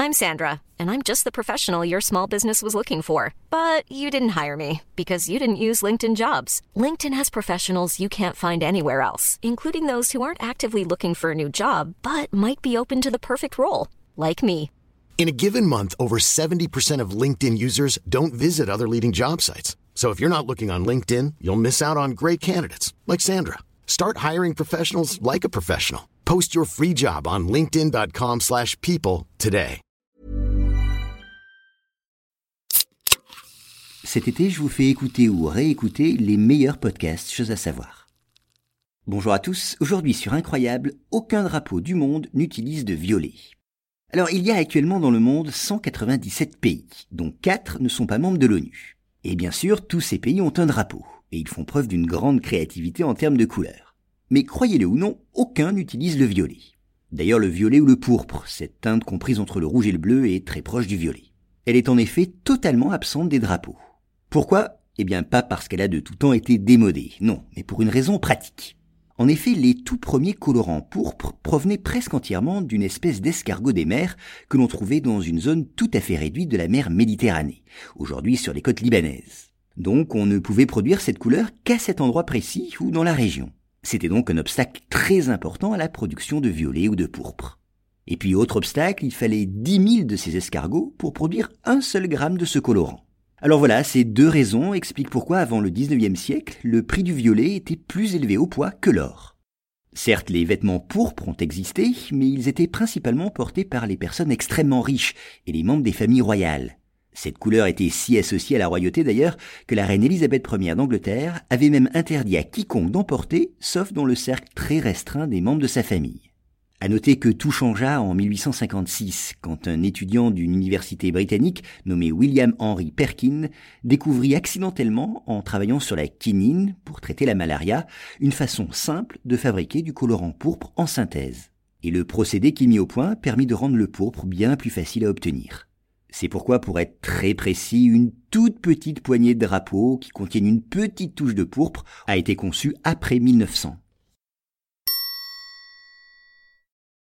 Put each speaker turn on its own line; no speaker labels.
I'm Sandra, and I'm just the professional your small business was looking for. But you didn't hire me because you didn't use LinkedIn Jobs. LinkedIn has professionals you can't find anywhere else, including those who aren't actively looking for a new job, but might be open to the perfect role, like me.
In a given month, over 70% of LinkedIn users don't visit other leading job sites. So if you're not looking on LinkedIn, you'll miss out on great candidates like Sandra. Start hiring professionals like a professional. Post your free job on linkedin.com/people today.
Cet été, je vous fais écouter ou réécouter les meilleurs podcasts Choses à savoir. Bonjour à tous, aujourd'hui sur Incroyable, aucun drapeau du monde n'utilise de violet. Alors, il y a actuellement dans le monde 197 pays, dont 4 ne sont pas membres de l'ONU. Et bien sûr, tous ces pays ont un drapeau, et ils font preuve d'une grande créativité en termes de couleurs. Mais croyez-le ou non, aucun n'utilise le violet. D'ailleurs, le violet ou le pourpre, cette teinte comprise entre le rouge et le bleu, est très proche du violet. Elle est en effet totalement absente des drapeaux. Pourquoi ? Eh bien, pas parce qu'elle a de tout temps été démodée, non, mais pour une raison pratique. En effet, les tout premiers colorants pourpres provenaient presque entièrement d'une espèce d'escargot des mers que l'on trouvait dans une zone tout à fait réduite de la mer Méditerranée, aujourd'hui sur les côtes libanaises. Donc on ne pouvait produire cette couleur qu'à cet endroit précis ou dans la région. C'était donc un obstacle très important à la production de violet ou de pourpre. Et puis autre obstacle, il fallait 10 000 de ces escargots pour produire 1 seul gramme de ce colorant. Alors voilà, ces deux raisons expliquent pourquoi avant le 19e siècle, le prix du violet était plus élevé au poids que l'or. Certes, les vêtements pourpres ont existé, mais ils étaient principalement portés par les personnes extrêmement riches et les membres des familles royales. Cette couleur était si associée à la royauté d'ailleurs que la reine Élisabeth Ier d'Angleterre avait même interdit à quiconque d'en porter, sauf dans le cercle très restreint des membres de sa famille. À noter que tout changea en 1856, quand un étudiant d'une université britannique nommé William Henry Perkin découvrit accidentellement, en travaillant sur la quinine pour traiter la malaria, une façon simple de fabriquer du colorant pourpre en synthèse. Et le procédé qu'il mit au point permit de rendre le pourpre bien plus facile à obtenir. C'est pourquoi, pour être très précis, une toute petite poignée de drapeaux qui contiennent une petite touche de pourpre a été conçue après 1900.